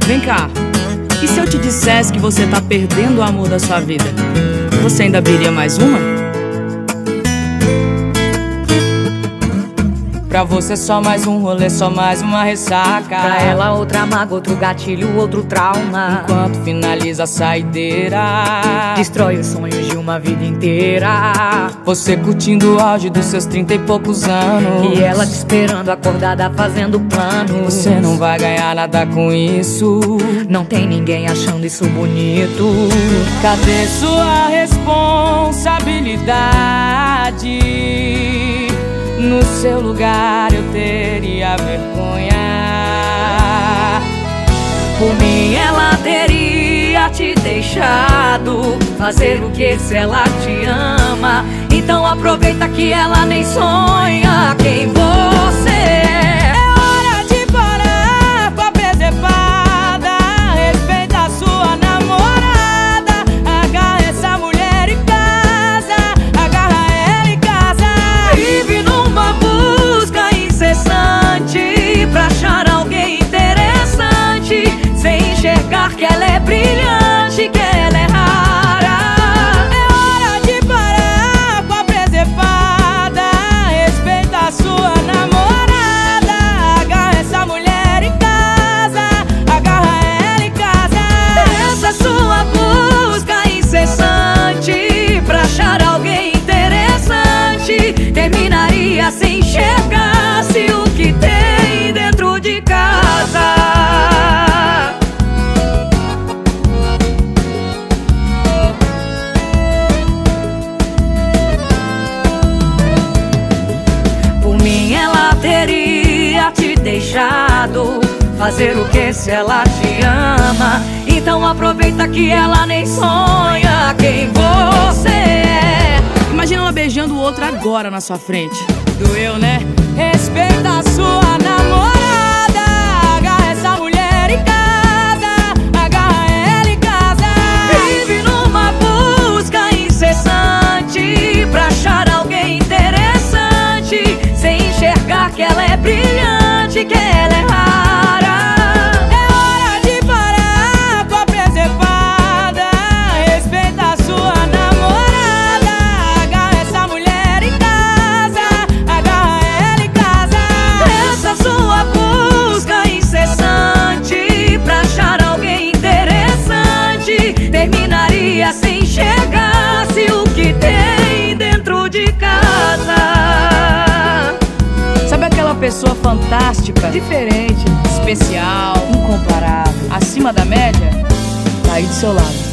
Vem cá, e se eu te dissesse que você tá perdendo o amor da sua vida? Você ainda abriria mais uma? Pra você só mais um rolê, só mais uma ressaca. Pra ela outra mágoa, outro gatilho, outro trauma. Enquanto finaliza a saideira, destrói os sonhos de uma vida inteira. Você curtindo o auge dos seus 30 e poucos anos, e ela te esperando acordada fazendo planos. Você não vai ganhar nada com isso. Não tem ninguém achando isso bonito. Cadê sua responsabilidade? No seu lugar eu teria vergonha. Por mim ela teria te deixado fazer o que se ela te ama. Então aproveita que ela nem sonha quem você é. É hora de parar com a presepada. Respeita a sua namorada. Agarra essa mulher em casa. Agarra ela em casa. Vive numa busca incessante pra achar alguém interessante, sem enxergar que ela é brilhante, que ela é rara. É hora de parar com a presepada. Respeita a sua namorada. Agarra essa mulher em casa. Agarra ela em casa. Essa sua busca incessante pra achar alguém interessante terminaria sem enxergar-se o que tem dentro de casa. Por mim ela teria te deixado fazer o que se ela te ama. Então aproveita que ela nem sonha quem você é. Imagina ela beijando o outro agora na sua frente. Doeu, né? Respeita a sua namorada. Agarra essa mulher em casa. Agarra ela em casa. Vive numa busca incessante pra achar alguém interessante, sem enxergar que ela é brilhante, que ela é rara. É hora de parar com a presepada. Respeita a sua namorada. Agarra essa mulher em casa. Agarra ela em casa. Essa sua busca incessante pra achar alguém interessante terminaria sem enxergar-se o que tem dentro de casa. Sabe aquela pessoa fantástica, diferente, especial, incomparável, acima da média? Tá aí do seu lado.